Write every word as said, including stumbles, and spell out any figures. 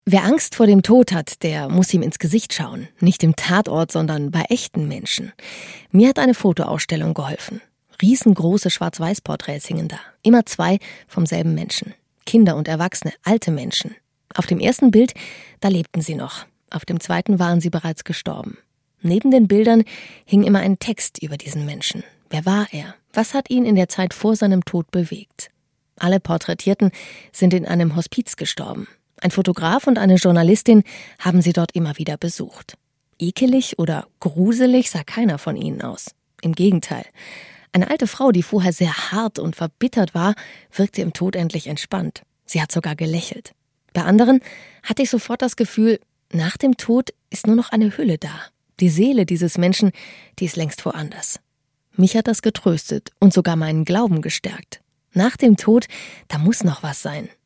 Wer Angst vor dem Tod hat, der muss ihm ins Gesicht schauen. Nicht im Tatort, sondern bei echten Menschen. Mir hat eine Fotoausstellung geholfen. Riesengroße Schwarz-Weiß-Porträts hingen da. Immer zwei vom selben Menschen. Kinder und Erwachsene, alte Menschen. Auf dem ersten Bild, da lebten sie noch. Auf dem zweiten waren sie bereits gestorben. Neben den Bildern hing immer ein Text über diesen Menschen. Wer war er? Was hat ihn in der Zeit vor seinem Tod bewegt? Alle Porträtierten sind in einem Hospiz gestorben. Ein Fotograf und eine Journalistin haben sie dort immer wieder besucht. Ekelig oder gruselig sah keiner von ihnen aus. Im Gegenteil. Eine alte Frau, die vorher sehr hart und verbittert war, wirkte im Tod endlich entspannt. Sie hat sogar gelächelt. Bei anderen hatte ich sofort das Gefühl, nach dem Tod ist nur noch eine Hülle da. Die Seele dieses Menschen, die ist längst woanders. Mich hat das getröstet und sogar meinen Glauben gestärkt. Nach dem Tod, da muss noch was sein.